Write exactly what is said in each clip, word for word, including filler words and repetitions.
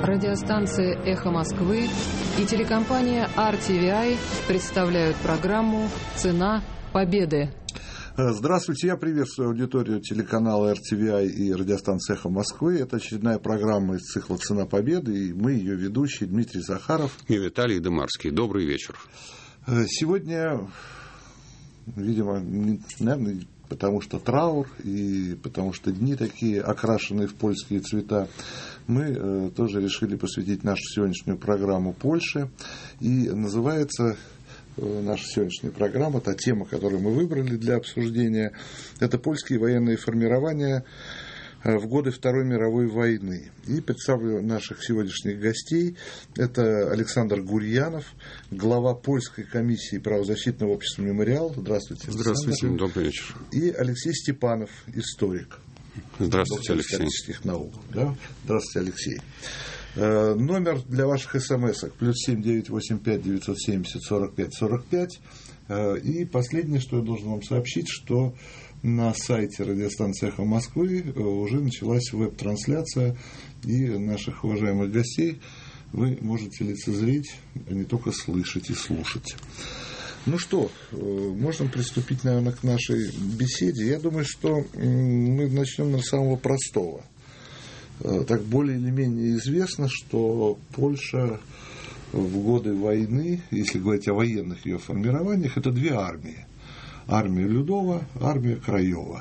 Радиостанция «Эхо Москвы» и телекомпания ар ти ви ай представляют программу «Цена победы». Здравствуйте, я приветствую аудиторию телеканала ар ти ви ай и радиостанции «Эхо Москвы». Это очередная программа из цикла «Цена победы», и мы ее ведущие Дмитрий Захаров и Виталий Дымарский. Добрый вечер. Сегодня, видимо, наверное, потому что траур и потому что дни такие, окрашенные в польские цвета, мы тоже решили посвятить нашу сегодняшнюю программу Польше. И называется наша сегодняшняя программа, та тема, которую мы выбрали для обсуждения, это польские военные формирования в годы Второй мировой войны. И представлю наших сегодняшних гостей. Это Александр Гурьянов, глава Польской комиссии правозащитного общества «Мемориал». Здравствуйте, Александр. Здравствуйте, добрый вечер. И Алексей Степанов, историк. Здравствуйте, Алексей. Исторических наук. Да? Здравствуйте, Алексей. Номер для ваших смс-ок плюс семь девятьсот восемьдесят пять девятьсот семьдесят сорок пять сорок пять. И последнее, что я должен вам сообщить, что на сайте радиостанции «Эхо Москвы» уже началась веб-трансляция, и наших уважаемых гостей вы можете лицезреть, а не только слышать и слушать. Ну что, можем приступить, наверное, к нашей беседе. Я думаю, что мы начнем с самого простого. Так более или менее известно, что Польша в годы войны, если говорить о военных ее формированиях, это две армии. Армия Людова, армия Краева.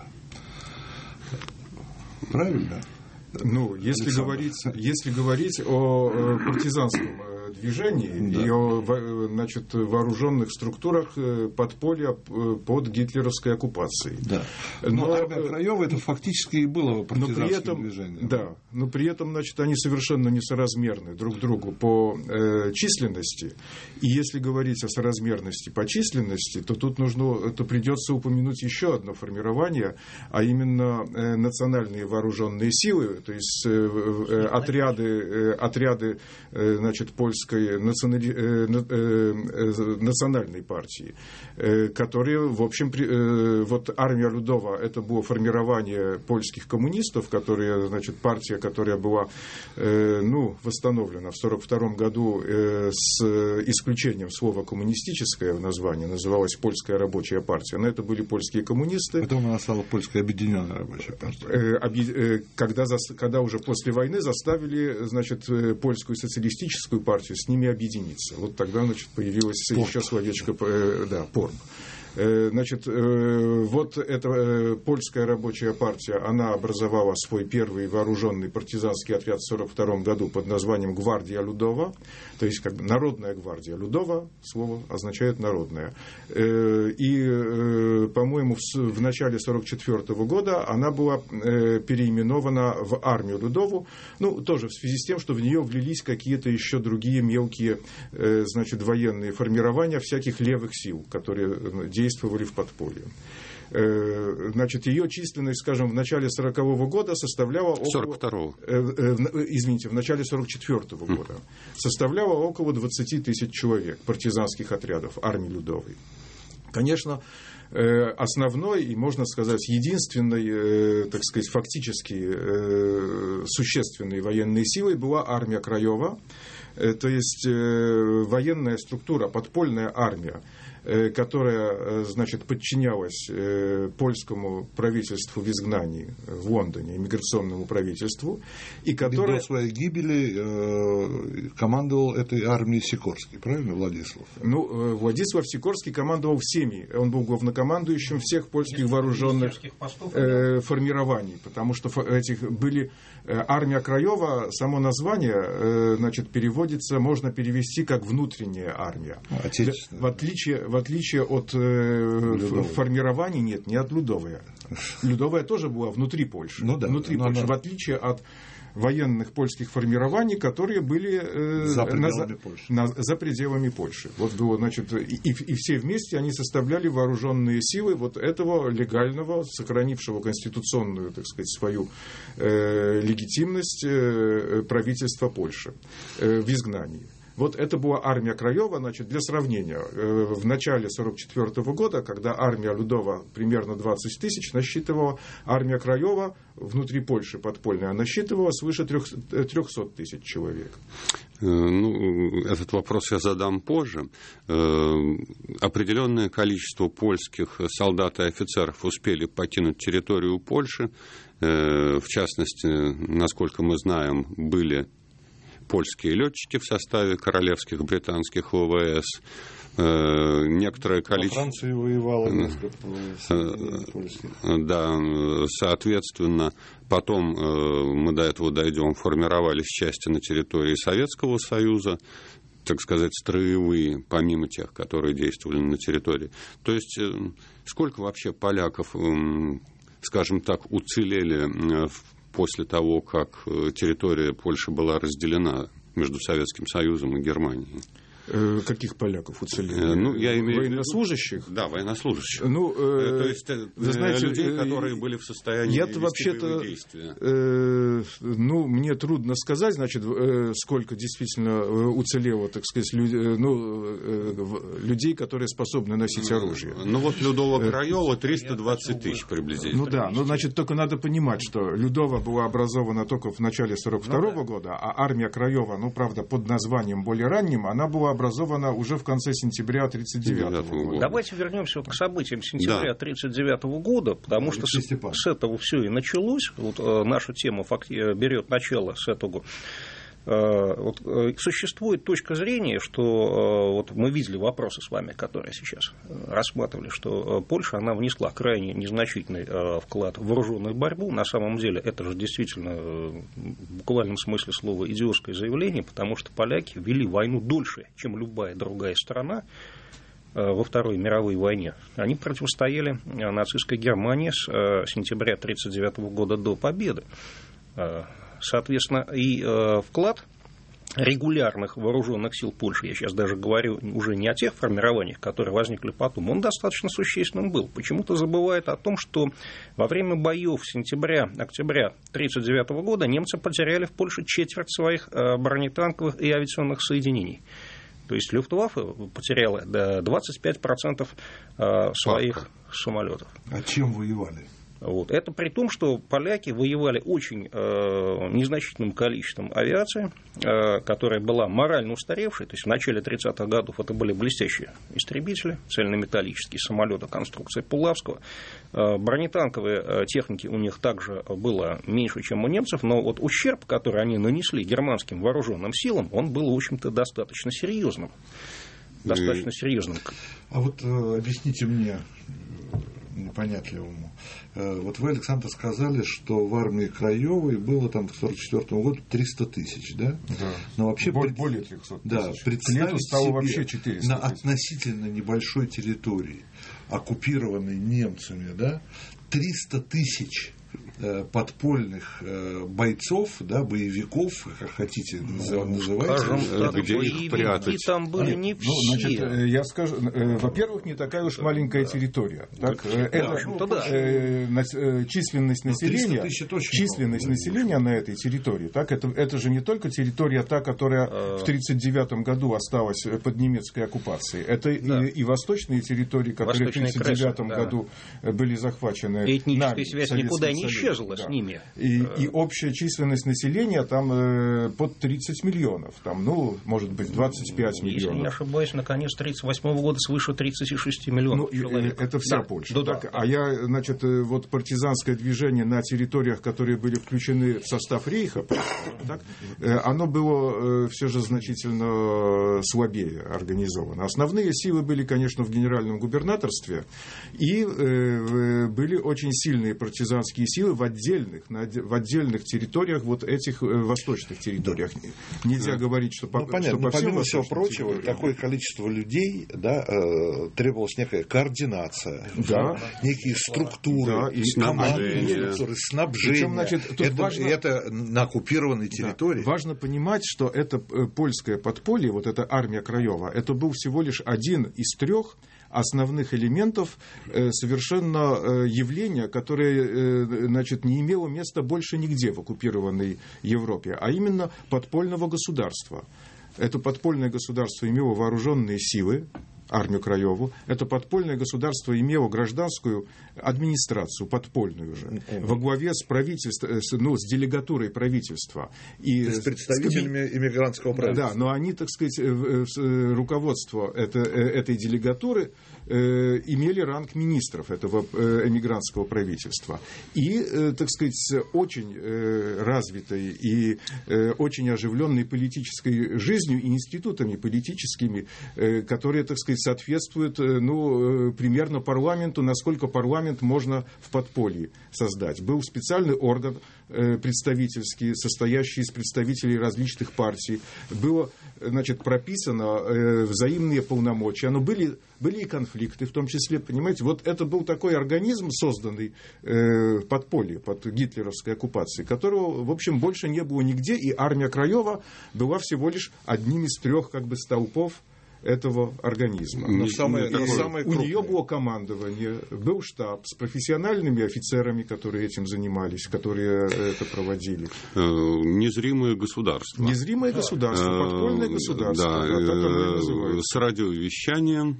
Правильно? Ну, если говорить, если говорить о партизанском движении, да, и о, значит, вооруженных структурах подполья под гитлеровской оккупацией. Да. Но, но армия Краева это фактически и было партизанское но при этом, движение. Да, но при этом, значит, они совершенно несоразмерны друг другу по э, численности. И если говорить о соразмерности по численности, то тут нужно, то придется упомянуть еще одно формирование, а именно э, национальные вооруженные силы, то есть э, э, отряды, э, отряды э, значит, польской национали... э, э, национальной партии, э, которые, в общем, при... э, вот армия Людова, это было формирование польских коммунистов, которые, значит, партия, которая была э, ну, восстановлена в сорок втором году э, с исключением слова коммунистическое в названии, называлась Польская рабочая партия, но это были польские коммунисты. Потом она стала Польская объединенная рабочая партия. Э, объ... э, когда, за... когда уже после войны заставили, значит, Польскую социалистическую партию с ними объединиться. Вот тогда, значит, появилось Порт. еще словечко, э, да, порт. Значит, вот эта польская рабочая партия, она образовала свой первый вооруженный партизанский отряд в сорок втором году под названием «Гвардия Людова», то есть как бы «Народная гвардия». Людова, слово означает «народная». И, по-моему, в начале сорок четвёртого года она была переименована в армию Людову, ну, тоже в связи с тем, что в нее влились какие-то еще другие мелкие, значит, военные формирования всяких левых сил, которые действовали в подполье. Значит, ее численность, скажем, в начале сорокового года составляла около... сорок второго. Извините, в начале сорок четвёртого года составляла около двадцать тысяч человек партизанских отрядов армии Людовой. Конечно, основной и, можно сказать, единственной, так сказать, фактически существенной военной силой была армия Краева, то есть военная структура, подпольная армия, которая, значит, подчинялась польскому правительству в изгнании в Лондоне, иммиграционному правительству, и которая... До своей гибели командовал этой армией Сикорский, правильно, Владислав? Ну, Владислав Сикорский командовал всеми, он был главнокомандующим всех польских вооруженных э, формирований, потому что этих были... Армия Краева, само название, э, значит, переводится, можно перевести как внутренняя армия. Отечественная. В отличие, в отличие от э, формирований, нет, не от Людовой. Людовая тоже была внутри Польши. Ну, да, внутри но, Польши, но... в отличие от военных польских формирований, которые были э, за, пределами на, Польши. На, за пределами Польши. Вот было, значит, и, и, и все вместе они составляли вооруженные силы вот этого легального, сохранившего конституционную, так сказать, свою э, легитимность э, правительства Польши э, в изгнании. Вот это была армия Краева, значит, для сравнения. В начале сорок четвёртого года, когда армия Людова примерно двадцать тысяч насчитывала, армия Краева внутри Польши подпольная насчитывала свыше трехсот тысяч человек. Ну, этот вопрос я задам позже. Определенное количество польских солдат и офицеров успели покинуть территорию Польши. В частности, насколько мы знаем, были польские летчики в составе королевских британских ВВС. Некоторое количество... Во Франции воевало несколько польских. Да, соответственно, потом, мы до этого дойдем, формировались части на территории Советского Союза, так сказать, строевые, помимо тех, которые действовали на территории. То есть, сколько вообще поляков, скажем так, уцелели после того, как территория Польши была разделена между Советским Союзом и Германией? Каких поляков уцелели? Ну, я имею военнослужащих? Да, военнослужащих. Ну, э, То есть, вы знаете, людей, которые были в состоянии я-то вести вообще-то, действия. Э, ну, мне трудно сказать, значит, э, сколько действительно уцелело, так сказать, люд, э, ну, э, людей, которые способны носить оружие. Ну, вот Людова Краева триста двадцать тысяч приблизительно. Ну да, ну, значит, только надо понимать, что Людова была образована только в начале сорок второго ну, да. года, а армия Краева, ну, правда, под названием более ранним, она была образована уже в конце сентября тридцать девятого года. Давайте вернемся вот к событиям сентября тридцать девятого года, потому что с, с этого все и началось. Вот, э, наша тема факти- берет начало с этого. Э, вот, э, существует точка зрения, что э, вот мы видели вопросы с вами, которые сейчас рассматривали, что э, Польша, она внесла крайне незначительный э, вклад в вооруженную борьбу. На самом деле это же действительно э, в буквальном смысле слова идиотское заявление, потому что поляки вели войну дольше, чем любая другая страна э, во Второй мировой войне. Они противостояли э, нацистской Германии с э, сентября тысяча девятьсот тридцать девятого года до победы. Э, Соответственно, и э, вклад регулярных вооруженных сил Польши, я сейчас даже говорю уже не о тех формированиях, которые возникли потом, он достаточно существенным был. Почему-то забывает о том, что во время боев сентября-октября тысяча девятьсот тридцать девятого года немцы потеряли в Польше четверть своих э, бронетанковых и авиационных соединений. То есть Люфтваффе потеряла до двадцать пять процентов э, своих Папа. самолетов. А чем воевали? Вот. Это при том, что поляки воевали очень э, незначительным количеством авиации, э, которая была морально устаревшей. То есть в начале тридцатых годов это были блестящие истребители, цельнометаллические самолеты конструкции Пулавского. Э, бронетанковые э, техники у них также было меньше, чем у немцев, но вот ущерб, который они нанесли германским вооруженным силам, он был, в общем-то, достаточно серьезным. Достаточно серьезным. А вот э, объясните мне, непонятливому. Вот вы, Александр, сказали, что в армии Краевой было там к сорок четвёртому году триста тысяч, да? Да. Но вообще более, пред... более трехсот тысяч. Да, представить стало себе вообще четыреста на тысяч. относительно небольшой территории, оккупированной немцами, да, триста тысяч подпольных бойцов, да, боевиков, как хотите называйте, где их прятать. Там были Нет, не ну, все. Значит, я скажу, во-первых, не такая уж маленькая территория. Так, да, это, да. э, численность населения, численность населения на этой территории, так, это, это же не только территория та, которая в тридцать девятом году осталась под немецкой оккупацией. Это да. и, и восточные территории, которые Восточные в тридцать девятом да. году были захвачены. И этническая связь никуда не исчезла да. с ними. И, и общая численность населения там э, под тридцать миллионов. Там, ну, может быть, двадцать пять Если миллионов. Если не ошибаюсь, на конец тридцать восьмого года свыше тридцать шесть миллионов ну, человек. Это вся да. Польша. Да, так? да, а да. я, значит, вот партизанское движение на территориях, которые были включены в состав Рейха, так, оно было все же значительно слабее организовано. Основные силы были, конечно, в генеральном губернаторстве, и э, были очень сильные партизанские силы в отдельных, на, в отдельных территориях, вот этих э, восточных территориях. Нельзя да. говорить, что по, ну, понятно, что по всем помимо всего прочего, территориям. такое количество людей, да, э, требовалась некая координация, да. некие структуры, да, и снабжение. Структуры, снабжение. Причем, значит, это, важно, это на оккупированной территории. Да, важно понимать, что это польское подполье, вот эта армия Краева, это был всего лишь один из трех основных элементов э, совершенно э, явления, которое э, значит, не имело места больше нигде в оккупированной Европе, а именно подпольного государства. это подпольное государство имело вооруженные силы, армию Краеву. Это подпольное государство имело гражданскую администрацию, подпольную же, во главе с правительством, ну, с делегатурой правительства. И с представителями с... иммигрантского правительства. Да, но они, так сказать, руководство это, этой делегатуры э, имели ранг министров этого э, эмигрантского правительства. И, э, так сказать, с очень э, развитой и э, очень оживленной политической жизнью и институтами политическими, э, которые, так сказать, соответствуют, ну, примерно парламенту, насколько парламент можно в подполье создать. Был специальный орган представительский, состоящий из представителей различных партий. Было, значит, прописано взаимные полномочия. Но были, были и конфликты, в том числе, понимаете, вот это был такой организм, созданный в подполье, под гитлеровской оккупацией, которого, в общем, больше не было нигде, и армия Краева была всего лишь одним из трех, как бы, столпов этого организма. Но самое, но самое у нее было командование, был штаб с профессиональными офицерами, которые этим занимались, которые это проводили. Незримое государство. Незримое государство, подпольное государство. Да, да, так оно и называется. С радиовещанием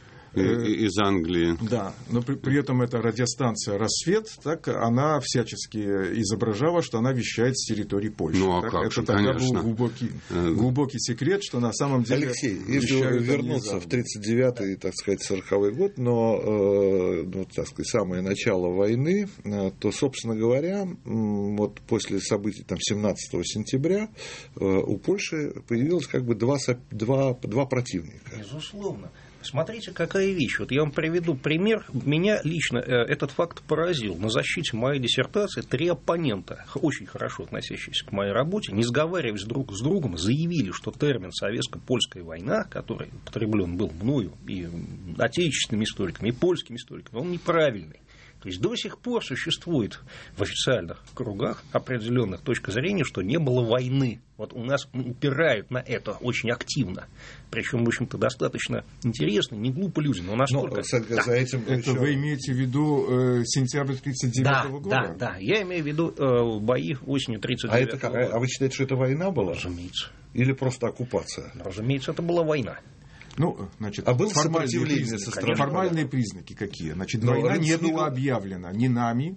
из Англии. Да, но при, при этом эта радиостанция «Рассвет», так, она всячески изображала, что она вещает с территории Польши. Ну, а так, как это же, тогда конечно. был глубокий, глубокий секрет, что на самом деле... Алексей, если вернуться в тридцать девятый, так сказать, сороковой год, но, э, ну, так сказать, самое начало войны, э, то, собственно говоря, э, вот после событий там, семнадцатого сентября э, у Польши появилось как бы два, два, два противника. Безусловно. Смотрите, какая вещь. Вот я вам приведу пример. Меня лично этот факт поразил. На защите моей диссертации три оппонента, очень хорошо относящиеся к моей работе, не сговариваясь друг с другом, заявили, что термин «советско-польская война», который употреблен был мною и отечественными историками, и польскими историками, он неправильный. То есть до сих пор существует в официальных кругах определенных точка зрения, что не было войны. Вот у нас упирают на это очень активно. Причем, в общем-то, достаточно интересно, не глупо люди, но настолько... Но, за, да. за этим это еще... вы имеете в виду э, сентябрь тридцать девятого да, года? Да, да, я имею в виду э, бои осенью тридцать девятого а года. А вы считаете, что это война была? Разумеется. Или просто оккупация? Разумеется, это была война. Ну, значит, а было формальные, сопротивление признаки, со стороны формальные признаки какие? Значит, Но война не Рыцкий... была объявлена ни нами,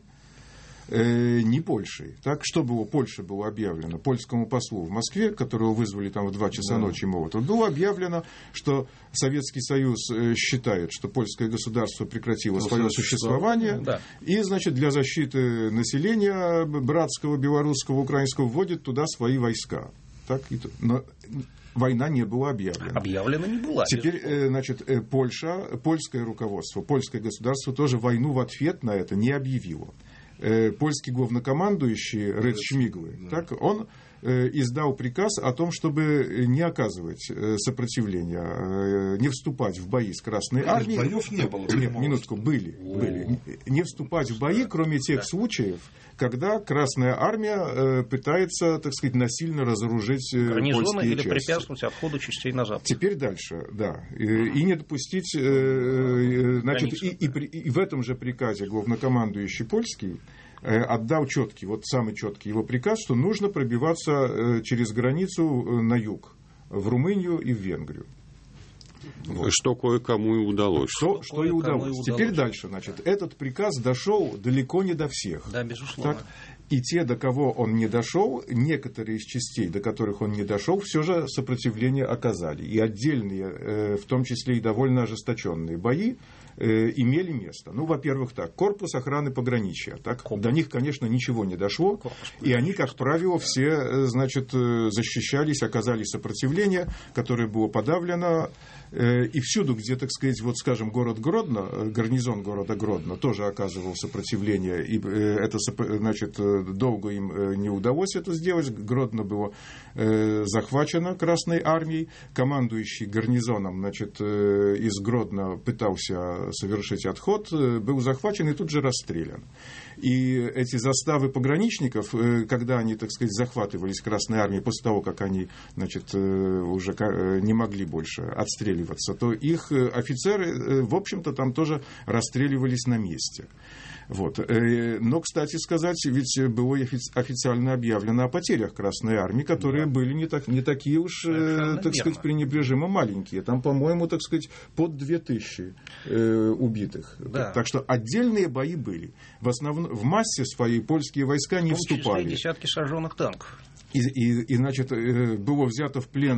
э, ни Польшей. Так, что было, Польше было объявлено? Польскому послу в Москве, которого вызвали там в два часа да. ночи Молотов, было объявлено, что Советский Союз считает, что польское государство прекратило Но свое существование, да. и, значит, для защиты населения братского, белорусского, украинского вводит туда свои войска. Так, но война не была объявлена. Объявлена не была. Теперь, значит, Польша, польское руководство, польское государство тоже войну в ответ на это не объявило. Польский главнокомандующий Рейхсшмиглы, да. так, он издал приказ о том, чтобы не оказывать сопротивления, не вступать в бои с Красной Армией. Боев не было. Нет, минутку, были, были. Не вступать в бои, кроме тех да. случаев, когда Красная Армия пытается, так сказать, насильно разоружить польские или части. препятствовать отходу частей на запад. Теперь дальше, да. И не допустить, значит, и, и, и в этом же приказе главнокомандующий польский отдал четкий, вот самый четкий его приказ, что нужно пробиваться через границу на юг, в Румынию и в Венгрию. Вот. Что кое-кому и удалось. Что, что и удалось. удалось. Теперь дальше, значит, этот приказ дошел далеко не до всех. Да, безусловно. Так? И те, до кого он не дошел, некоторые из частей, до которых он не дошел, все же сопротивление оказали. И отдельные, в том числе и довольно ожесточенные бои, имели место. Ну, во-первых, так, корпус охраны пограничья. Так, до них, конечно, ничего не дошло. И они, как правило, все, значит, защищались, оказали сопротивление, которое было подавлено. И всюду, где, так сказать, вот, скажем, город Гродно, гарнизон города Гродно тоже оказывал сопротивление. И это, значит, долго им не удалось это сделать. Гродно было захвачено Красной Армией. Командующий гарнизоном, значит, из Гродно пытался совершить отход, был захвачен и тут же расстрелян. И эти заставы пограничников, когда они, так сказать, захватывались Красной Армией после того, как они, значит, уже не могли больше отстреливаться, то их офицеры, в общем-то, там тоже расстреливались на месте. Вот. Но, кстати сказать, ведь было официально объявлено о потерях Красной Армии, которые да. были не, так, не такие уж, Совершенно так верно. сказать, пренебрежимо маленькие. Там, по-моему, так сказать, под две тысячи э, убитых. Да. Так что отдельные бои были. В, основ... в массе своей польские войска не вступали. В том числе десятки сожженных танков. И, и, и, значит, было взято в плен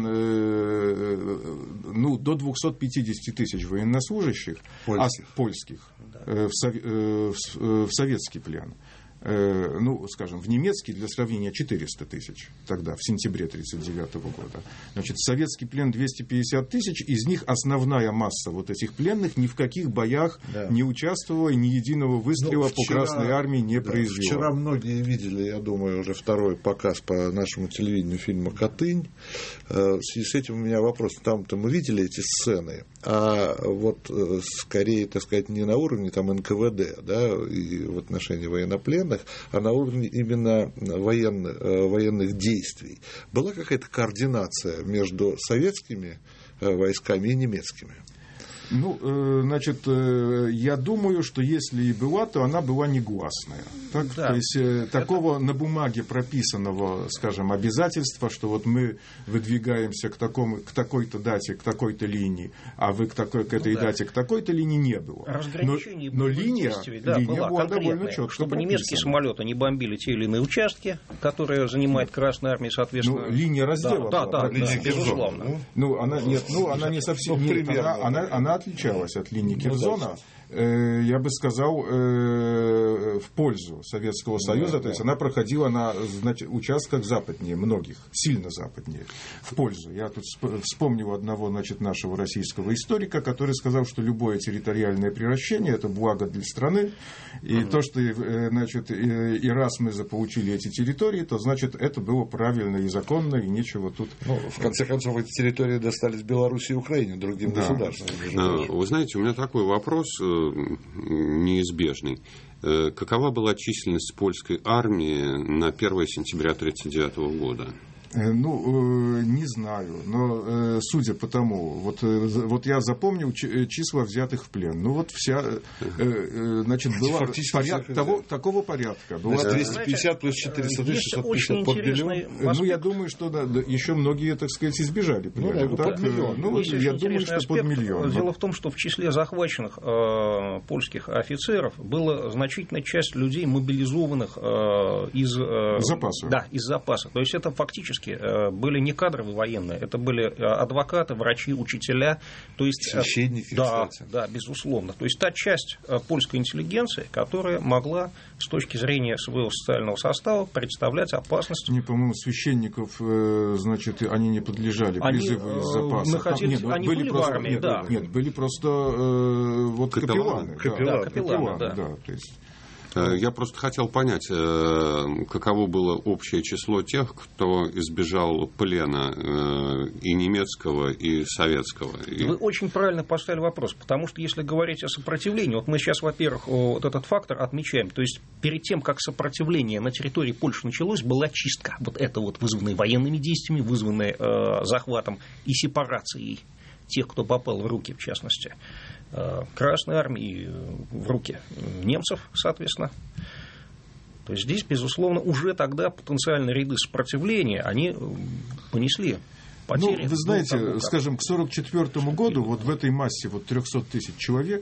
ну, до двести пятьдесят тысяч военнослужащих польских, а, польских да. в, в, в советский плен. Ну, скажем, в немецкий, для сравнения, четыреста тысяч тогда, в сентябре тысяча девятьсот тридцать девятого года. Значит, советский плен двести пятьдесят тысяч, из них основная масса вот этих пленных ни в каких боях да. не участвовала, ни единого выстрела ну, вчера, по Красной Армии не да, произвела. Вчера многие видели, я думаю, уже второй показ по нашему телевидению фильма «Катынь». В связи с этим у меня вопрос. Там-то мы видели эти сцены, а вот скорее, так сказать, не на уровне там эн ка вэ дэ, да, и в отношении военнопленных, а на уровне именно военных, военных действий. Была какая-то координация между советскими войсками и немецкими? Ну, значит, я думаю, что если и была, то она была негласная. Так? Да. То есть Это... такого на бумаге прописанного, скажем, обязательства, что вот мы выдвигаемся к, такому, к такой-то дате, к такой-то линии, а вы к, такой, к этой ну, да. дате, к такой-то линии не было. Разграничение но, но линия, да, линия была, была довольно четко чтобы прописана. Немецкие самолеты не бомбили те или иные участки, которые занимает Красная Армия, соответственно. Ну, линия раздела да, была. Да, да, да, безусловно. Ну, она, нет, ну, она не совсем... Ну, нет, она, она, она отличалась от линии Керзона, э, я бы сказал, э, в пользу Советского Союза, да, то есть да. она проходила на значит, участках западнее многих, сильно западнее, в пользу. Я тут вспомнил одного значит, нашего российского историка, который сказал, что любое территориальное приращение – это благо для страны, и угу. то, что э, значит, и, и раз мы заполучили эти территории, то значит это было правильно и законно, и нечего тут... Ну, в конце концов, эти территории достались Белоруссии и Украине, другим да. государствам. Вы знаете, у меня такой вопрос неизбежный. Какова была численность польской армии на первое сентября тысяча девятьсот тридцать девятого года? Ну, не знаю, но судя по тому, вот, вот я запомнил числа взятых в плен. Ну, вот вся, значит, была поряд, того, такого порядка. Была двести пятьдесят плюс четыреста тысяч, шестьсот пятьдесят под миллион. Ну, я думаю, что да, еще многие, так сказать, избежали. Ну, да, так, под миллион. Ну, я думаю, что аспект. Под миллион. Дело в том, что в числе захваченных э, польских офицеров была значительная часть людей, мобилизованных э, из, э, запаса. Да, из запаса. То есть это фактически были не кадровые военные, это были адвокаты, врачи, учителя, то есть священники, да, кстати. Да, безусловно. То есть та часть польской интеллигенции, которая могла с точки зрения своего социального состава представлять опасность. Не, по-моему, священников, значит, они не подлежали призыву они, из запаса. Находились, нет, они были, были просто, в армии, нет, да. Нет, были просто э, вот капелланы. Капелланы, да, капелланы, да. да, то есть. Я просто хотел понять, каково было общее число тех, кто избежал плена и немецкого, и советского. Вы очень правильно поставили вопрос, потому что если говорить о сопротивлении, вот мы сейчас, во-первых, вот этот фактор отмечаем, то есть перед тем, как сопротивление на территории Польши началось, была чистка. Вот это вот вызванная военными действиями, вызванная э, захватом и сепарацией тех, кто попал в руки, в частности, Красной армии, в руки немцев, соответственно. То есть здесь, безусловно, уже тогда потенциальные ряды сопротивления, они понесли потери. Ну, вы знаете, ну, скажем, к сорок четвёртому году вот в этой массе вот триста тысяч человек,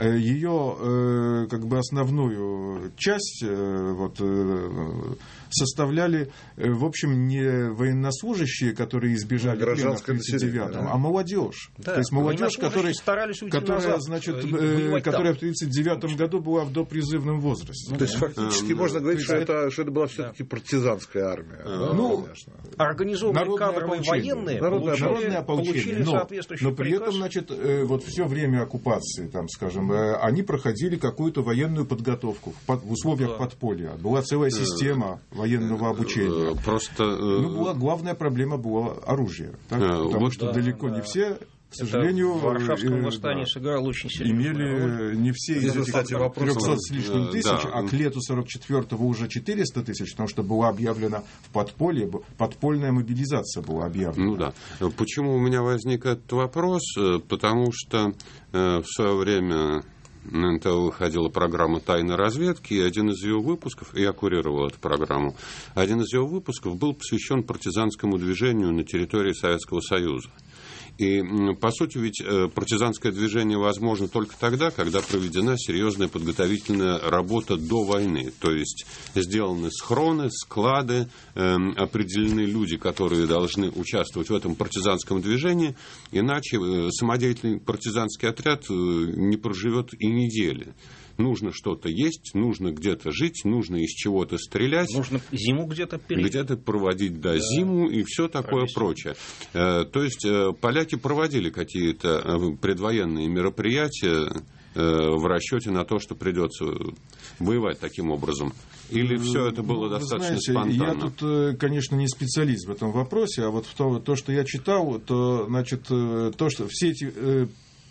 ее как бы основную часть вот, составляли, в общем, не военнослужащие, которые избежали плена в тридцать девятом, да. а молодежь. Да. То есть молодежь, которая, которая, значит, которая в тридцать девятом году была в допризывном возрасте. То есть фактически а, можно говорить, что это, что это была все-таки да. партизанская армия. А, ну, конечно. Организованные кадровые военные народное, получили, народное ополчение, получили но, соответствующий но при приказ. этом, значит, вот все время оккупации, там, скажем, они проходили какую-то военную подготовку в условиях да. подполья. Была целая система военного обучения. Просто... Ну, была, главная проблема была оружие. Так? А, Потому вот, что да, далеко да. не все, к сожалению, в Варшавском восстании да, сыграл очень серьезную имели не все из этих трехсот с лишним тысяч, да. а к лету сорок четвёртого уже четыреста тысяч, потому что была объявлена в подполье, подпольная мобилизация была объявлена. Ну да. Почему у меня возник этот вопрос? Потому что в свое время на эн тэ вэ выходила программа «Тайной разведки», и один из ее выпусков, я курировал эту программу, один из ее выпусков был посвящен партизанскому движению на территории Советского Союза. И, по сути, ведь партизанское движение возможно только тогда, когда проведена серьезная подготовительная работа до войны. То есть сделаны схроны, склады, э, определены люди, которые должны участвовать в этом партизанском движении. Иначе э, самодеятельный партизанский отряд э, не проживет и недели. Нужно что-то есть, нужно где-то жить, нужно из чего-то стрелять. Нужно зиму где-то пережить. Где-то проводить, да, да. зиму и все такое Провести. прочее. То есть поляки проводили какие-то предвоенные мероприятия в расчете на то, что придется воевать таким образом. Или все это было ну, достаточно знаете, спонтанно? Я тут, конечно, не специалист в этом вопросе, а вот то, то что я читал, то, значит, то, что все эти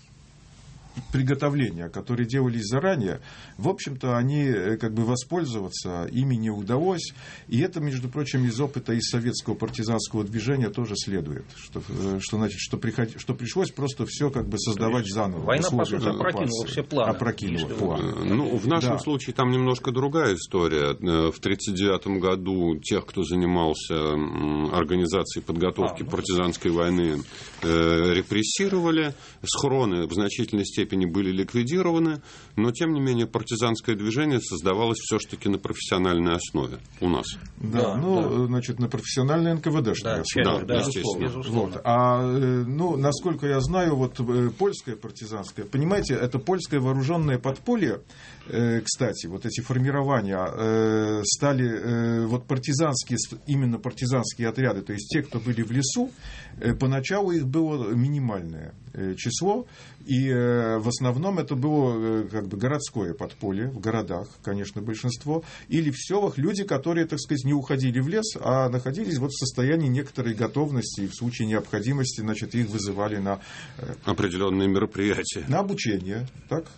приготовления, которые делались заранее, в общем-то, они как бы воспользоваться ими не удалось. И это, между прочим, из опыта из советского партизанского движения тоже следует. Что, что, значит, что, приход... что пришлось просто все как бы создавать заново. Война, по сути, опрокинула все планы. Опрокинула планы. Ну, в нашем да. случае там немножко другая история. В тысяча девятьсот тридцать девятом году тех, кто занимался организацией подготовки а, партизанской войны, репрессировали. Схроны в значительной степени были ликвидированы, но, тем не менее, партизанское движение создавалось все-таки на профессиональной основе у нас. Да, да ну, да. значит, на профессиональной эн ка вэ дэшной основе. Да, да, естественно. Безусловно. Вот. А, ну, насколько я знаю, вот польское партизанское, понимаете, это польское вооруженное подполье, кстати, вот эти формирования стали, вот партизанские, именно партизанские отряды, то есть те, кто были в лесу, поначалу их было минимальное число, и в основном это было как бы городское подполье, в городах, конечно, большинство, или в селах люди, которые, так сказать, не уходили в лес, а находились вот в состоянии некоторой готовности, и в случае необходимости, значит, их вызывали на определенные мероприятия. На обучение, так,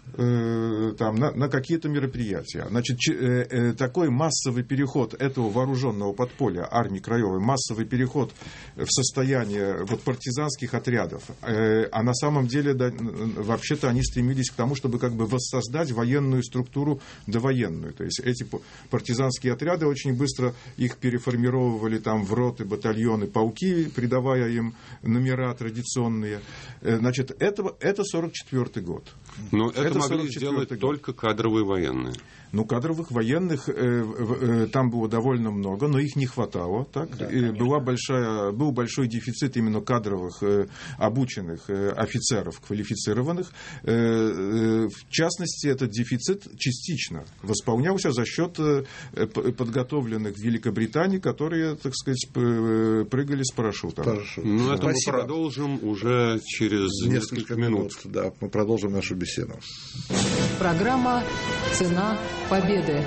э, там, на, на какие-то мероприятия. Значит, ч, э, э, такой массовый переход этого вооруженного подполья, армии краевой, массовый переход в состояние вот, партизанских отрядов, э, а на самом деле, да, вообще-то они стремились к тому, чтобы как бы воссоздать военную структуру довоенную. То есть эти партизанские отряды очень быстро их переформировывали там в роты, батальоны, полки, придавая им номера традиционные. Значит, это, это сорок четвёртый год. Но это, это могли сделать год. Только кадровые военные. Ну, кадровых военных э, э, там было довольно много, но их не хватало. Так? Да, и была большая, был большой дефицит именно кадровых, э, обученных э, офицеров, квалифицированных. Э, э, в частности, этот дефицит частично восполнялся за счет э, подготовленных в Великобритании, которые, так сказать, прыгали с парашютом. Парашют. Ну, это Спасибо. Мы продолжим уже через несколько, несколько минут. минут. Да, мы продолжим нашу беседу. Программа «Цена победы».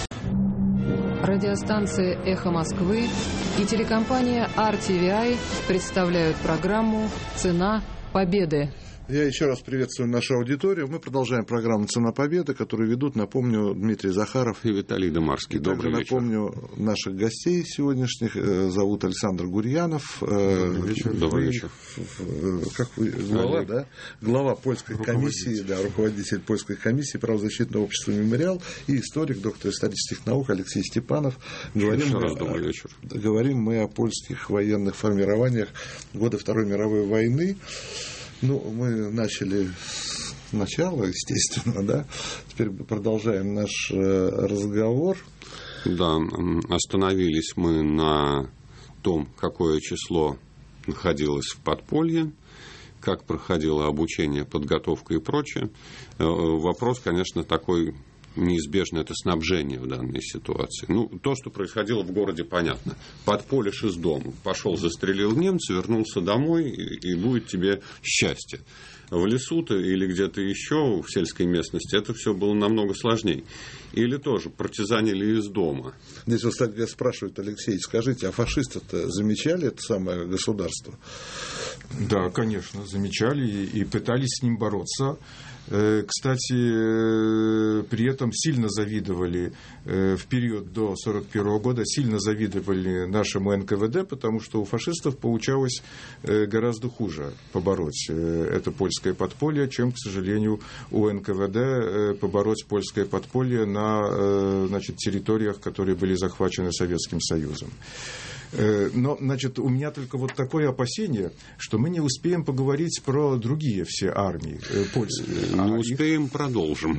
Радиостанция «Эхо Москвы» и телекомпания ар ти ви ай представляют программу «Цена победы». Я еще раз приветствую нашу аудиторию. Мы продолжаем программу «Цена победы», которую ведут, напомню, Дмитрий Захаров и Виталий Домарский. Добрый вечер. Напомню, наших гостей сегодняшних зовут Александр Гурьянов. Добрый вечер. Добрый вечер. Как вы глава, да? Глава польской комиссии, да, руководитель польской комиссии правозащитного общества «Мемориал» и историк, доктор исторических наук Алексей Степанов. Говорим, еще мы, раз добрый вечер. Говорим мы о польских военных формированиях года Второй мировой войны. Ну, мы начали с начала, естественно, да. Теперь продолжаем наш разговор. Да, остановились мы на том, какое число находилось в подполье, как проходило обучение, подготовка и прочее. Вопрос, конечно, такой неизбежно, это снабжение в данной ситуации. Ну, то, что происходило в городе, понятно. Подпольешь из дома. Пошел, застрелил немца, вернулся домой, и, и будет тебе счастье. В лесу-то или где-то еще, в сельской местности, это все было намного сложнее. Или тоже партизанили из дома. Здесь, вот, кстати, спрашивают, Алексей, скажите, а фашисты-то замечали это самое государство? Да, конечно, замечали и, и пытались с ним бороться. Кстати, при этом сильно завидовали в период до сорок первого года, сильно завидовали нашему эн ка вэ дэ, потому что у фашистов получалось гораздо хуже побороть это польское подполье, чем, к сожалению, у эн ка вэ дэ побороть польское подполье на, значит, территориях, которые были захвачены Советским Союзом. Но, значит, у меня только вот такое опасение, что мы не успеем поговорить про другие все армии польские. Не успеем, продолжим.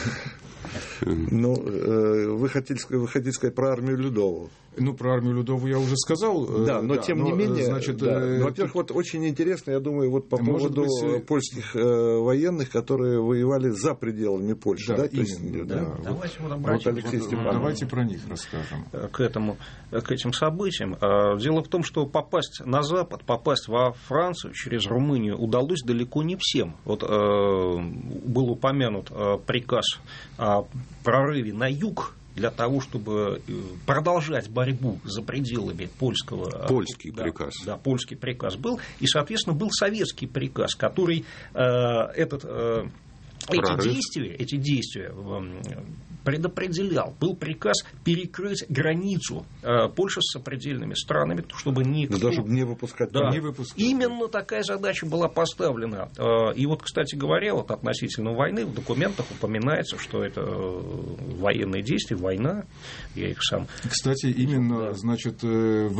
Ну, вы хотели, вы хотели сказать про армию Людову. Ну, про армию Людову я уже сказал. Да, но да, тем но, не менее, значит, да. э... ну, во-первых, вот очень интересно, я думаю, вот по поводу быть... польских э, военных, которые воевали за пределами Польши. Да, да? Именно, есть, да. Да. Давайте, вот, вот, Алексей вот, давайте про них расскажем. К, этому, к этим событиям. Дело в том, что попасть на Запад, попасть во Францию через Румынию удалось далеко не всем. Вот э, был упомянут э, приказ о прорыве на юг, для того, чтобы продолжать борьбу за пределами польского... Польский да, приказ. Да, польский приказ был. И, соответственно, был советский приказ, который э, этот... Э, Эти действия, эти действия предопределял. Был приказ перекрыть границу э, Польши с сопредельными странами, чтобы никто... Да, чтобы не выпускать. Да, не выпускать. Именно такая задача была поставлена. Э, и вот, кстати говоря, вот относительно войны в документах упоминается, что это военные действия, война. Я их сам... Кстати, именно, да. значит, в,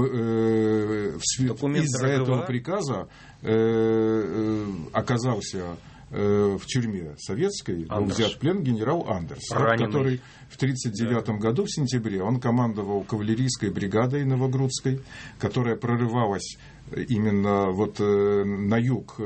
э, в свет... из-за этого приказа э, оказался... в тюрьме советской был взят в плен генерал Андерс, раненый. Который в тридцать девятом да. году в сентябре он командовал кавалерийской бригадой Новогрудской, которая прорывалась именно вот на юг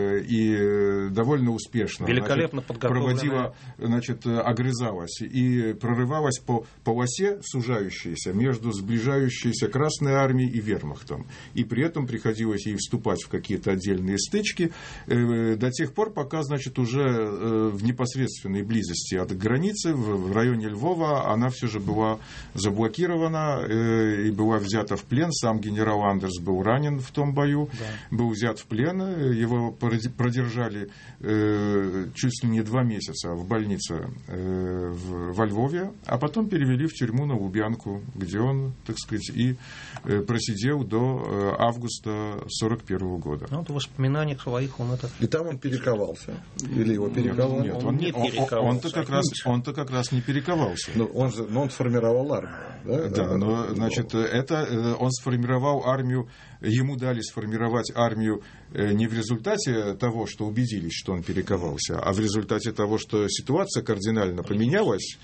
и довольно успешно великолепно значит, проводила, значит, огрызалась и прорывалась по полосе сужающейся между сближающейся Красной армией и вермахтом. И при этом приходилось ей вступать в какие-то отдельные стычки до тех пор, пока, значит, уже в непосредственной близости от границы, в районе Львова, она все же была заблокирована и была взята в плен. Сам генерал Андерс был ранен в в том бою, да. был взят в плен, его продержали э, чуть ли не два месяца в больнице э, в, во Львове, а потом перевели в тюрьму на Лубянку, где он, так сказать, и э, просидел до э, августа сорок первого года. Ну, вот в воспоминаниях своих он это... И там он перековался? Или его перековали? Нет, он, он не перековался. Он, он-то, как раз, он-то как раз не перековался. Но он, же, но он сформировал армию. Да, да но, значит, это, он сформировал армию. Ему дали сформировать армию не в результате того, что убедились, что он перековался, а в результате того, что ситуация кардинально поменялась.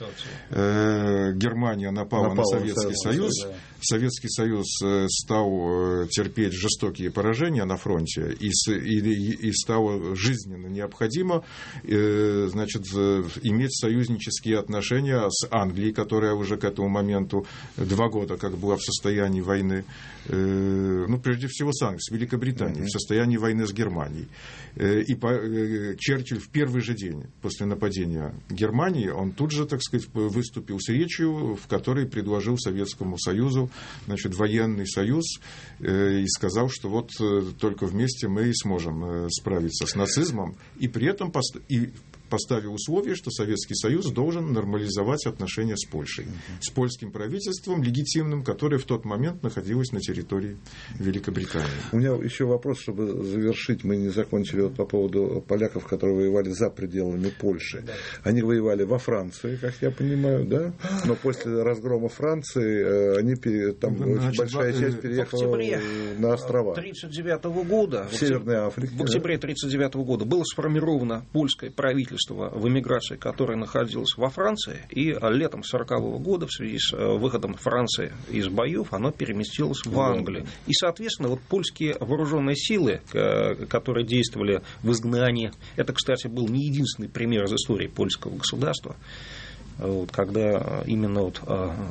Германия напала, напала на Советский Союз. Да. Советский Союз стал терпеть жестокие поражения на фронте, и, и, и стало жизненно необходимо, значит, иметь союзнические отношения с Англией, которая уже к этому моменту два года как была в состоянии войны, ну, прежде всего с Англией, с Великобританией, mm-hmm. в состоянии войны с Германией. И Черчилль в первый же день после нападения Германии, он тут же, так сказать, выступил с речью, в которой предложил Советскому Союзу, значит, военный союз, и сказал, что вот только вместе мы и сможем справиться с нацизмом, и при этом пост... и поставил условие, что Советский Союз должен нормализовать отношения с Польшей, uh-huh. с польским правительством легитимным, которое в тот момент находилось на территории Великобритании. У меня еще вопрос, чтобы завершить, мы не закончили вот по поводу поляков, которые воевали за пределами Польши. Да. Они воевали во Франции, как я понимаю, да? Но после разгрома Франции они там Значит, большая в... часть переехала на острова. тридцать девятого года в Северной Африке. В октябре тридцать девятого года было сформировано польское правительство в эмиграции, которое находилось во Франции, и летом сорокового года в связи с выходом Франции из боев оно переместилось в Англию. И, соответственно, вот польские вооруженные силы, которые действовали в изгнании, это, кстати, был не единственный пример из истории польского государства, вот, когда именно вот,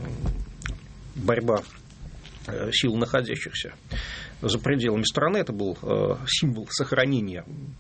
борьба сил, находящихся за пределами страны, это был символ сохранения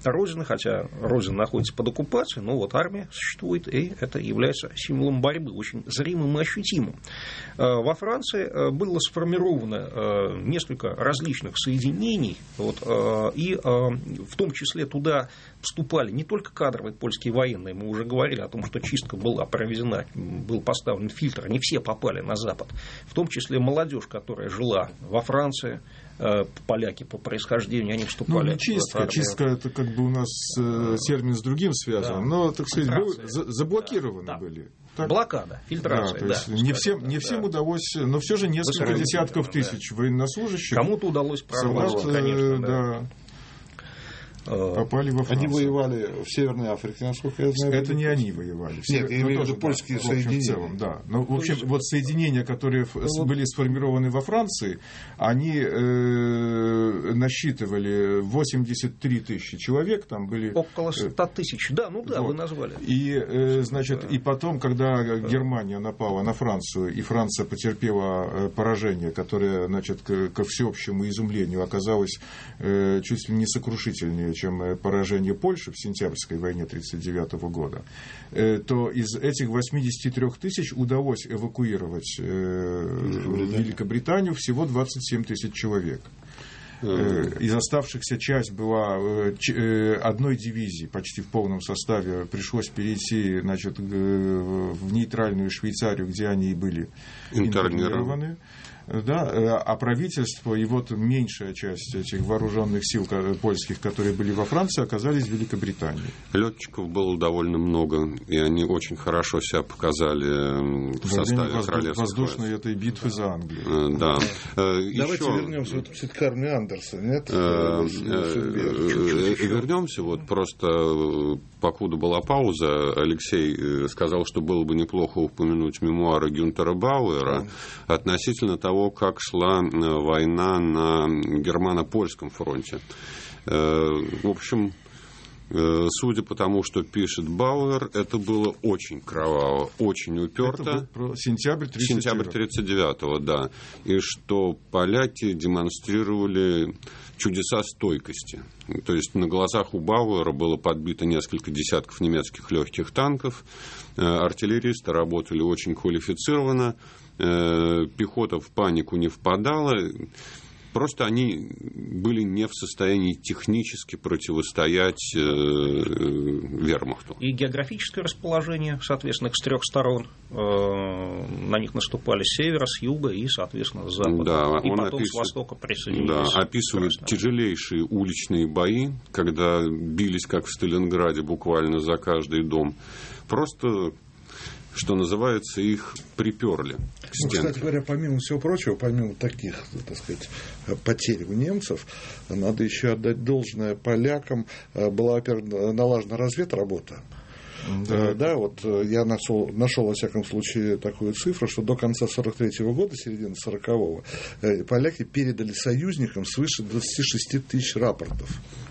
Родины, хотя Родина находится под оккупацией, но вот армия существует, и это является символом борьбы, очень зримым и ощутимым. Во Франции было сформировано несколько различных соединений, вот, и в том числе туда вступали не только кадровые польские военные, мы уже говорили о том, что чистка была проведена, был поставлен фильтр, не все попали на Запад, в том числе молодежь, которая жила во Франции, поляки по происхождению, они вступали. Ну, не чистка, чистка это как бы у нас э, термин с другим связан, да. Но, так сказать, был, за, заблокированы да. были. Так? Блокада, фильтрация. Да, то есть да, не, всем, не всем да. удалось, но все же несколько Высоким десятков тысяч да. военнослужащих. Кому-то удалось прорваться, солдат, конечно. Да. Да. Попали во Францию. Они воевали в Северной Африке, насколько я знаю. Это не они воевали. Нет, я имею в виду польские да, соединения. В целом, да. Но, в общем, вот соединения, которые ну, были сформированы во Франции, они э, насчитывали восемьдесят три тысячи человек, там были... Около ста тысяч, да, ну да, вот. Вы назвали. И, э, значит, да. и потом, когда Германия напала на Францию, и Франция потерпела поражение, которое, значит, к, ко всеобщему изумлению оказалось э, чуть ли не сокрушительнее, чем поражение Польши в сентябрьской войне тысяча девятьсот тридцать девятого года, то из этих восьмидесяти трёх тысяч удалось эвакуировать в Великобританию всего двадцать семь тысяч человек. Из оставшихся часть была одной дивизии, почти в полном составе, пришлось перейти, значит, в нейтральную Швейцарию, где они и были интернированы. Да, а правительство и вот меньшая часть этих вооруженных сил польских, которые были во Франции, оказались в Великобритании. Летчиков было довольно много, и они очень хорошо себя показали в составе воздух, королевских воздушной войск. этой битвы за Англию. Да. Давайте Еще... вернемся вот все-таки к армии Андерса, нет? Вернемся, вот просто покуда была пауза, Алексей сказал, что было бы неплохо упомянуть мемуары Гюнтера Бауэра относительно того, как шла война на германо-польском фронте. В общем, судя по тому, что пишет Бауэр, это было очень кроваво, очень уперто. Это был про сентябрь тридцать девятого, да. И что поляки демонстрировали чудеса стойкости. То есть на глазах у Бауэра было подбито несколько десятков немецких легких танков, артиллеристы работали очень квалифицированно, пехота в панику не впадала. Просто они были не в состоянии технически противостоять э, вермахту. И географическое расположение, соответственно, с трех сторон. Э, на них наступали с севера, с юга и, соответственно, с запада. Да, и потом опис... с востока присоединились. Да, описывают тяжелейшие уличные бои, когда бились, как в Сталинграде, буквально за каждый дом. Просто... что называется, их приперли. Ну, кстати говоря, помимо всего прочего, помимо таких, так сказать, потерь у немцев, надо еще отдать должное полякам. Была, во-первых, налажена разведработа. Да. да, вот я нашел, нашел, во всяком случае, такую цифру, что до конца сорок третьего года, середины сорокового, поляки передали союзникам свыше двадцати шести тысяч рапортов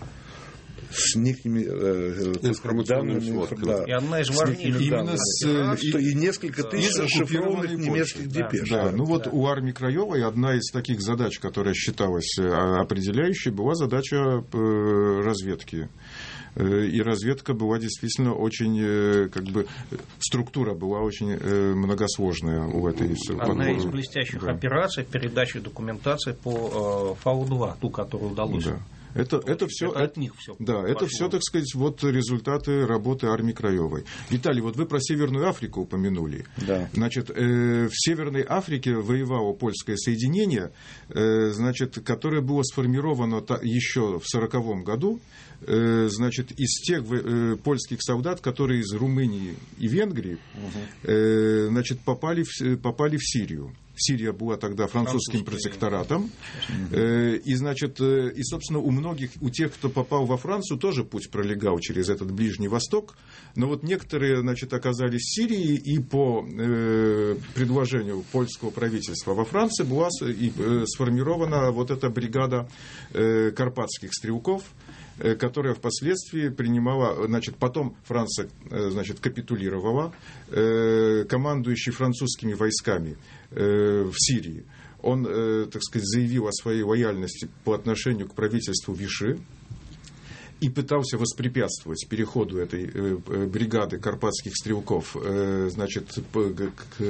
с некими э, данными. Да, и одна из важнейших именно с, и, и несколько да, тысяч расшифрованных немецких да, депеш. Да, да. Ну вот да. У армии Краевой одна из таких задач, которая считалась определяющей, была задача разведки. И разведка была действительно очень, как бы, структура была очень многосложная у этой. Одна из блестящих да. операций передачи документации по Фау-два, ту, которую удалось. Да. Это, это все, это от них все. Да, пошло. Это все, так сказать, вот результаты работы армии Краевой. Виталий, вот вы про Северную Африку упомянули. Да. Значит, э, в Северной Африке воевало польское соединение, э, значит, которое было сформировано та, еще в сороковом году, э, значит, из тех э, польских солдат, которые из Румынии и Венгрии, угу. э, значит, попали в, попали в Сирию. Сирия была тогда французским протекторатом. Э, и, значит, э, и, собственно, у многих, у тех, кто попал во Францию, тоже путь пролегал через этот Ближний Восток. Но вот некоторые, значит, оказались в Сирии, и по э, предложению польского правительства во Франции была и, э, сформирована вот эта бригада э, карпатских стрелков, которая впоследствии принимала, значит, потом Франция, значит, капитулировала, командующий французскими войсками в Сирии, он, так сказать, заявил о своей лояльности по отношению к правительству Виши, и пытался воспрепятствовать переходу этой бригады карпатских стрелков, значит, к,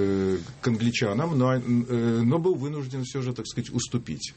к англичанам, но, но был вынужден все же, так сказать, уступить.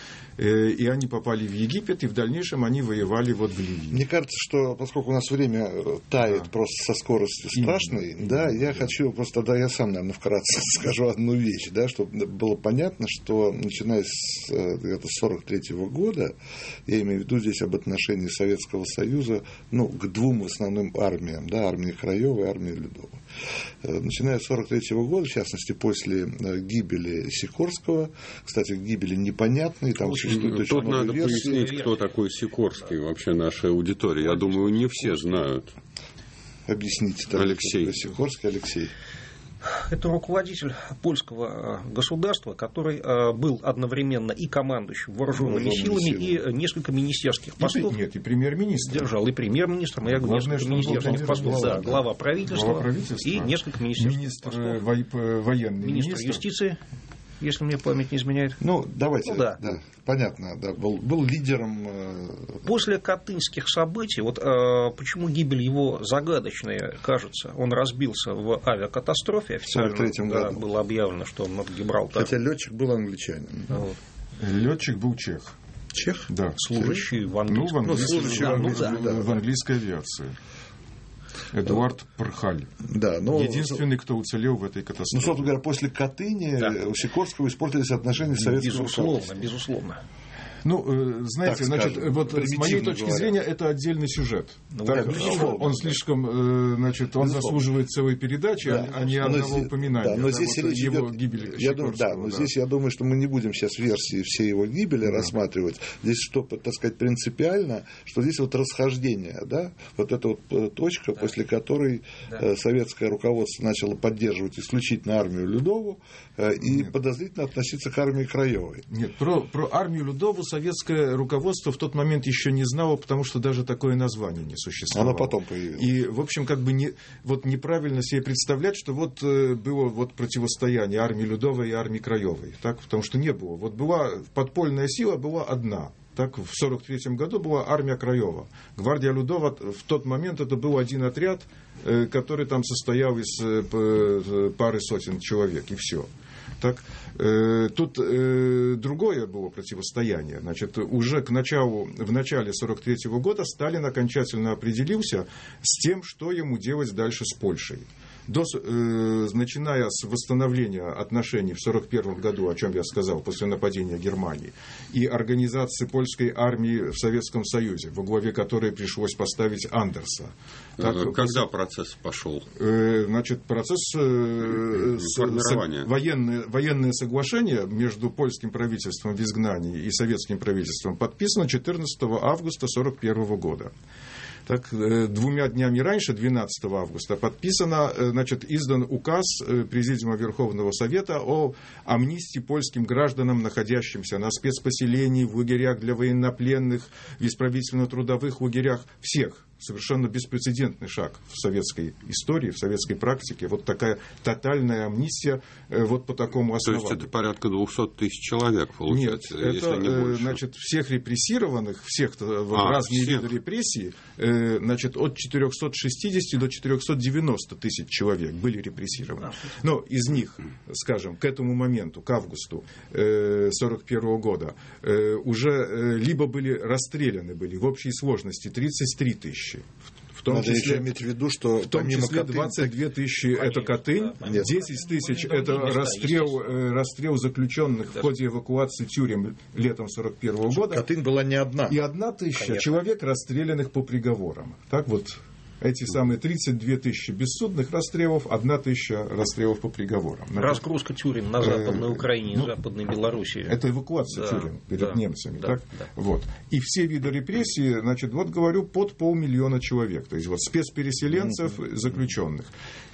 И они попали в Египет, и в дальнейшем они воевали вот в Ливии. Мне кажется, что поскольку у нас время тает да. просто со скоростью страшной, именно, да, именно, я да. хочу просто, да, я сам, наверное, вкратце скажу одну вещь, да, чтобы было понятно, что начиная с где-то сорок третьего года, я имею в виду здесь об отношении Советского Союза, ну, к двум основным армиям, да, армии Краевой и армии Людова. Начиная с сорок третьего года, в частности, после гибели Сикорского, кстати, гибели непонятной, там Тут надо версии. Пояснить, кто такой Сикорский вообще нашей аудитории. Я думаю, не все знают. Объясните, да, Алексей. Сикорский Алексей. Это руководитель польского государства, который был одновременно и командующим вооруженными силами, силами, и несколько министерских постов. И, нет, и премьер-министр. Держал и премьер-министром, я говорю, несколько министерских постов. Да, глава правительства, глава правительства и несколько министерских министр, постов. Во- военный министр, министр юстиции, если мне память не изменяет. Ну, давайте, ну, да. Да, понятно, да, был, был лидером. После катынских событий, вот э, почему гибель его загадочная, кажется, он разбился в авиакатастрофе, официально да, было объявлено, что он над Гибралтаром. Хотя летчик был англичанин. Вот. Летчик был чех. Чех? Да. Служащий в английской, ну, в английской, ну, служащий да, в английской, да, в английской авиации. Эдуард Пархаль. Да, но... Единственный, кто уцелел в этой катастрофе. Ну, собственно говоря, после Катыни да. у Сикорского испортились отношения с советским безусловно, руководством. Безусловно. Ну, знаете, так, значит, скажем, вот с моей точки говоря. зрения, это отдельный сюжет. Ну, так, да, он слишком, значит, он безусловно. заслуживает целой передачи, да. а не одного здесь, упоминания. Да, но здесь вот речь его идет, гибели я думаю, да, но да. здесь я думаю, что мы не будем сейчас версии всей его гибели да. рассматривать. Здесь что, так сказать, принципиально, что здесь вот расхождение, да, вот эта вот точка, да. после которой да. советское руководство начало поддерживать исключительно армию Людову и Нет. подозрительно относиться к армии Краевой. Нет, про, про армию Людову советское руководство Руководство в тот момент еще не знало, потому что даже такое название не существовало. Оно потом появилось. И, в общем, как бы не, вот неправильно себе представлять, что вот э, было вот противостояние армии Людовой и армии Краевой. Так? Потому что не было. Вот была подпольная сила, была одна. Так, в сорок третьем году была армия Краева. Гвардия Людова в тот момент это был один отряд, э, который там состоял из э, пары сотен человек, и все. Так, э, тут э, другое было противостояние. Значит, уже к началу, в начале сорок третьего года Сталин окончательно определился с тем, что ему делать дальше с Польшей. До, э, начиная с восстановления отношений в сорок первом году, о чем я сказал, после нападения Германии, и организации польской армии в Советском Союзе, во главе которой пришлось поставить Андерса. Так, Когда после, процесс пошел? Э, значит, процесс э, с, с, военное, военное соглашение между польским правительством в изгнании и советским правительством подписано четырнадцатого августа сорок первого года. Так, двумя днями раньше, двенадцатого августа, подписано, значит, издан указ Президиума Верховного Совета о амнистии польским гражданам, находящимся на спецпоселении, в лагерях для военнопленных, в исправительно-трудовых лагерях, всех. Совершенно беспрецедентный шаг в советской истории, в советской практике. Вот такая тотальная амнистия вот по такому основанию. То есть это порядка двухсот тысяч человек, получается? Нет, если это, не больше. Значит, всех репрессированных, всех а, разные всех. виды репрессий, значит, от четырехсот шестидесяти до четырехсот девяноста тысяч человек были репрессированы. Но из них, скажем, к этому моменту, к августу сорок первого года, уже либо были расстреляны были в общей сложности тридцать три тысячи. В том Надо числе, иметь в виду, что в том числе двадцать две тысячи это Катынь, десять тысяч это расстрел, расстрел заключенных в ходе эвакуации тюрем летом сорок первого года. Катынь была не одна. И одна тысяча человек, расстрелянных по приговорам. Так вот, эти самые тридцать две тысячи бессудных расстрелов, одна тысяча расстрелов по приговорам. Разгрузка тюрем на Западной Украине и ну, Западной Белоруссии. Это эвакуация да, тюрем перед да, немцами. Да, так? Да. Вот. И все виды репрессий, значит, вот говорю, под полмиллиона человек. То есть вот спецпереселенцев, mm-hmm. заключенных.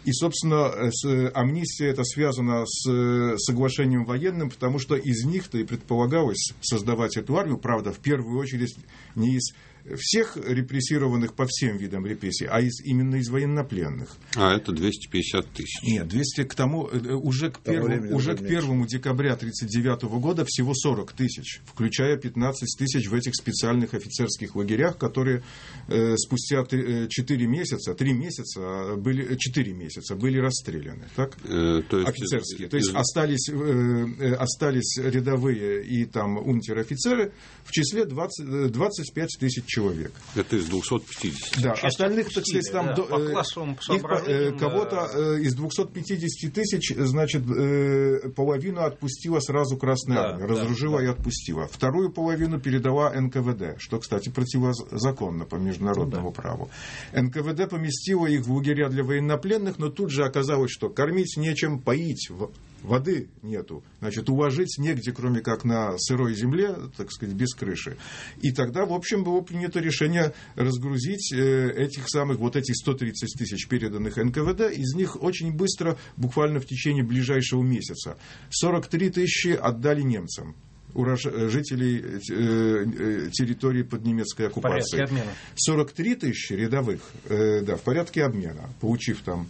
И, собственно, с, амнистия это связано с соглашением военным, потому что из них-то и предполагалось создавать эту армию, правда, в первую очередь не из всех репрессированных по всем видам репрессий, а из, именно из военнопленных. А это двести пятьдесят тысяч. Нет, двести к тому, уже к, первому, уже к первому декабря тысяча девятьсот тридцать девятого года всего сорок тысяч, включая пятнадцать тысяч в этих специальных офицерских лагерях, которые э, спустя четыре месяца, три месяца, были, четыре месяца были расстреляны. Так? Э, то есть офицерские. Из... То есть остались, э, остались рядовые и там унтер-офицеры в числе двадцать, двадцать пять тысяч человек. Это из двухсот пятидесяти. Да, остальных, так сказать, там да, до, по классовым их, э, кого-то э, из двухсот пятидесяти тысяч, значит, э, половину отпустила сразу Красная да, Армия, разоружила да, и отпустила. Вторую половину передала эн ка вэ дэ, что, кстати, противозаконно по международному да. праву. эн ка вэ дэ поместила их в лагеря для военнопленных, но тут же оказалось, что кормить нечем, поить воды нету, значит, уложить негде, кроме как на сырой земле, так сказать, без крыши. И тогда, в общем, было принято решение разгрузить этих самых, вот этих сто тридцать тысяч переданных эн ка вэ дэ, из них очень быстро, буквально в течение ближайшего месяца, сорок три тысячи отдали немцам, жителей территории под немецкой оккупацией. В порядке обмена. сорок три тысячи рядовых, да, в порядке обмена, получив там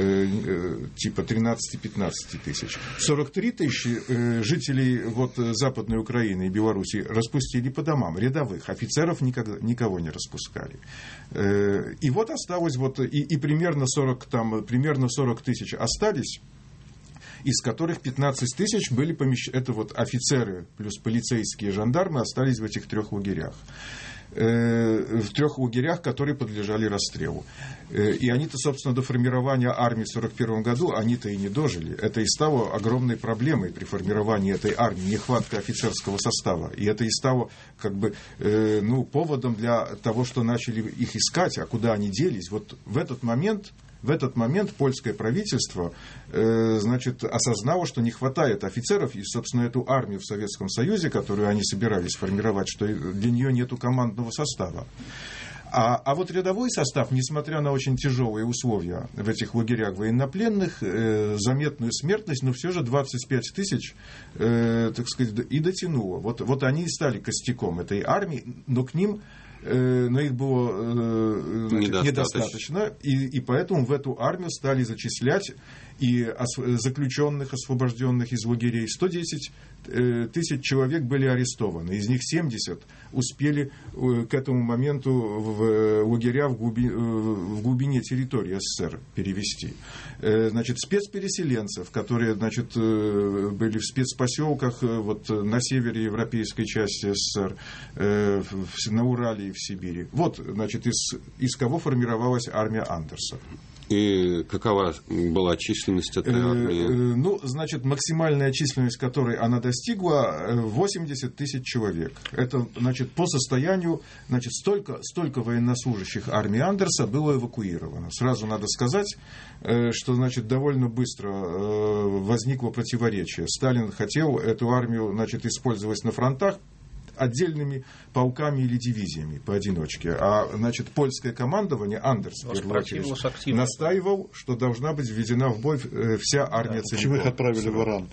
типа тринадцать-пятнадцать тысяч. сорок три тысячи жителей вот, Западной Украины и Белоруссии распустили по домам, рядовых, офицеров никогда, никого не распускали. И вот осталось, вот, и, и примерно, сорок, там, примерно сорок тысяч остались, из которых пятнадцать тысяч были помещены, это вот офицеры плюс полицейские, жандармы остались в этих трех лагерях. В трех лагерях, которые подлежали расстрелу. И они-то, собственно, до формирования армии в сорок первом году, они-то и не дожили. Это и стало огромной проблемой при формировании этой армии, нехватка офицерского состава. И это и стало как бы, ну, поводом для того, что начали их искать, а куда они делись. Вот в этот момент... В этот момент польское правительство э, значит, осознало, что не хватает офицеров, и, собственно, эту армию в Советском Союзе, которую они собирались формировать, что для нее нету командного состава. А, а вот рядовой состав, несмотря на очень тяжелые условия в этих лагерях военнопленных, э, заметную смертность, но все же двадцать пять тысяч, э, так сказать, и дотянуло. Вот, вот они и стали костяком этой армии, но к ним... но их было э, недостаточно, недостаточно и, и поэтому в эту армию стали зачислять и ос, заключенных, освобожденных из лагерей. сто десять тысяч человек были арестованы, из них семьдесят успели к этому моменту в лагеря в, глуби, в глубине территории эс эс эс эр перевести. Значит, спецпереселенцев, которые, значит, были в спецпоселках вот, на севере европейской части эс эс эс эр, на Урале и в Сибири. Вот, значит, из, из кого формировалась армия Андерса. И какова была численность этой армии? Ну, значит, максимальная численность, которой она достигла, восемьдесят тысяч человек. Это, значит, по состоянию, значит, столько, столько военнослужащих армии Андерса было эвакуировано. Сразу надо сказать, что, значит, довольно быстро возникло противоречие. Сталин хотел эту армию, значит, использовать на фронтах отдельными полками или дивизиями поодиночке. А, значит, польское командование, Андерс, в первую очередь, настаивал, что должна быть введена в бой вся армия целиком. Почему их отправили в Иран?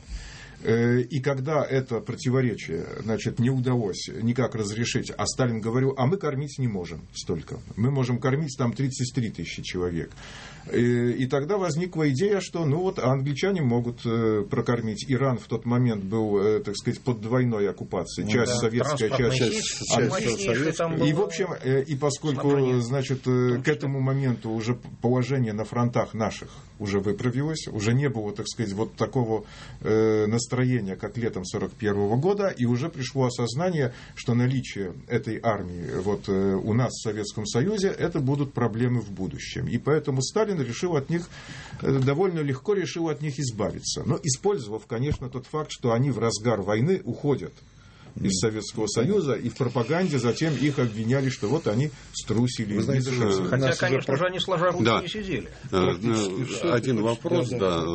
И когда это противоречие, значит, не удалось никак разрешить, а Сталин говорил, а мы кормить не можем столько. Мы можем кормить там тридцать три тысячи человек. И, и тогда возникла идея, что ну вот англичане могут э, прокормить. Иран в тот момент был, э, так сказать, под двойной оккупацией. Часть да, советская, часть, часть, часть советская. И, в общем, э, и поскольку, значит, э, к этому моменту уже положение на фронтах наших уже выправилось, уже не было, так сказать, вот такого э, настроения, как летом сорок первого года, и уже пришло осознание, что наличие этой армии вот, э, у нас в Советском Союзе, это будут проблемы в будущем. И поэтому Сталин решил от них, довольно легко решил от них избавиться. Но использовав, конечно, тот факт, что они в разгар войны уходят из Советского Союза, и в пропаганде затем их обвиняли, что вот они струсили. Знаете, хотя, конечно уже... же, они сложа руки да. не сидели. Один вопрос, да, да,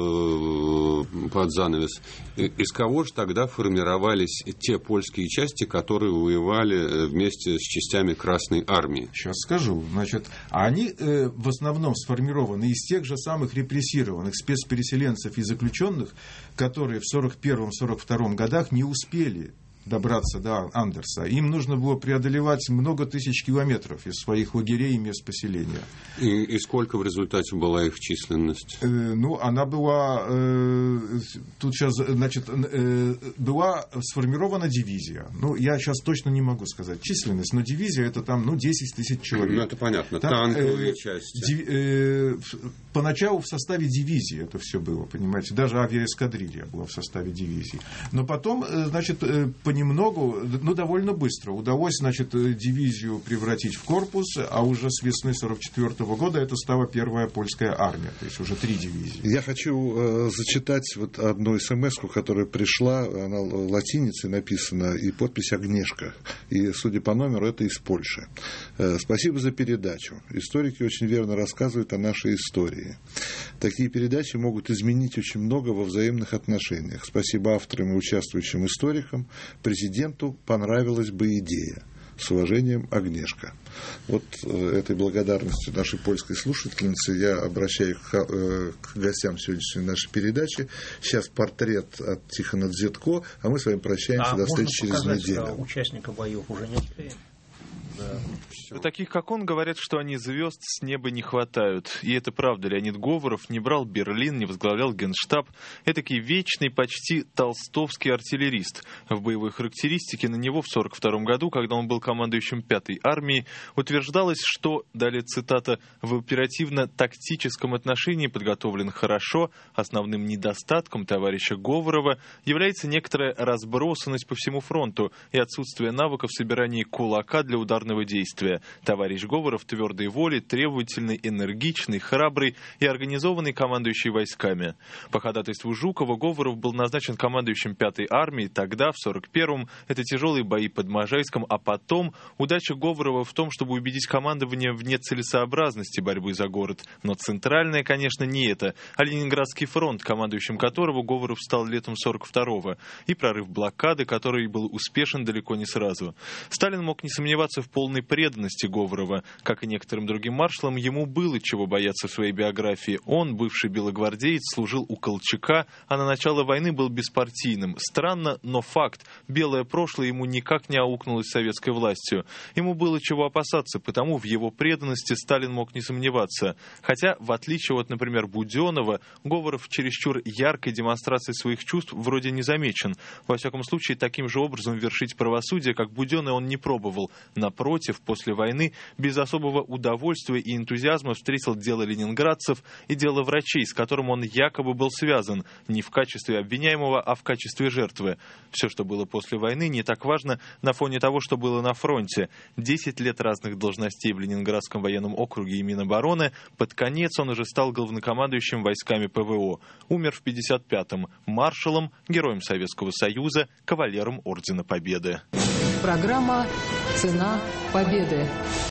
да, под занавес. Из кого же тогда формировались те польские части, которые воевали вместе с частями Красной Армии? Сейчас скажу. Значит, они э, в основном сформированы из тех же самых репрессированных спецпереселенцев и заключенных, которые в сорок первом — сорок втором годах не успели добраться до Андерса. Им нужно было преодолевать много тысяч километров из своих лагерей и мест поселения. И, и сколько в результате была их численность? Э, ну, она была... Э, тут сейчас, значит, э, была сформирована дивизия. Ну, я сейчас точно не могу сказать численность, но дивизия это там, ну, десять тысяч человек. Ну, это понятно. Там, танковые э, части. Ди, э, поначалу в составе дивизии это все было, понимаете. Даже авиаэскадрилья была в составе дивизии. Но потом, э, значит, э, понемногу, ну, довольно быстро удалось, значит, дивизию превратить в корпус, а уже с весны сорок четвёртого года это стала первая польская армия, то есть уже три дивизии. Я хочу э, зачитать вот одну смс-ку, которая пришла, она латиницей написана, и подпись «Агнешка». И, судя по номеру, это из Польши. Э, спасибо за передачу. Историки очень верно рассказывают о нашей истории. Такие передачи могут изменить очень много во взаимных отношениях. Спасибо авторам и участвующим историкам. Президенту понравилась бы идея. С уважением, Агнешка. Вот э, этой благодарностью нашей польской слушательницы я обращаюсь к, э, к гостям сегодняшней нашей передачи. Сейчас портрет от Тихона Дзетко, а мы с вами прощаемся а до встречи через неделю. А участника боев уже не успеем. Да. У таких, как он, говорят, что они звезд с неба не хватают. И это правда. Леонид Говоров не брал Берлин, не возглавлял Генштаб. Этакий вечный, почти толстовский артиллерист. В боевой характеристике на него в сорок втором году, когда он был командующим пятой армией, утверждалось, что, далее цитата, в оперативно-тактическом отношении подготовлен хорошо. Основным недостатком товарища Говорова является некоторая разбросанность по всему фронту и отсутствие навыков собирания кулака для ударного действия. Товарищ Говоров твердой воли, требовательный, энергичный, храбрый и организованный командующий войсками. По ходатайству Жукова Говоров был назначен командующим пятой армией. Тогда, в сорок первом, это тяжелые бои под Можайском, а потом удача Говорова в том, чтобы убедить командование в нецелесообразности борьбы за город. Но центральное, конечно, не это, а Ленинградский фронт, командующим которого Говоров стал летом сорок второго, и прорыв блокады, который был успешен далеко не сразу. Сталин мог не сомневаться в полной преданности Говорова. Как и некоторым другим маршалам, ему было чего бояться в своей биографии. Он, бывший белогвардеец, служил у Колчака, а на начало войны был беспартийным. Странно, но факт. Белое прошлое ему никак не аукнулось советской властью. Ему было чего опасаться, потому в его преданности Сталин мог не сомневаться. Хотя, в отличие от, например, Буденова, Говоров чересчур яркой демонстрации своих чувств вроде не замечен. Во всяком случае, таким же образом вершить правосудие, как Буденный, он не пробовал. Напротив, после войны без особого удовольствия и энтузиазма встретил дело ленинградцев и дело врачей, с которым он якобы был связан, не в качестве обвиняемого, а в качестве жертвы. Все, что было после войны, не так важно на фоне того, что было на фронте. Десять лет разных должностей в Ленинградском военном округе и Минобороны. Под конец он уже стал главнокомандующим войсками ПВО. Умер в пятьдесят пятом. Маршалом, героем Советского Союза, кавалером Ордена Победы. Программа «Цена победы».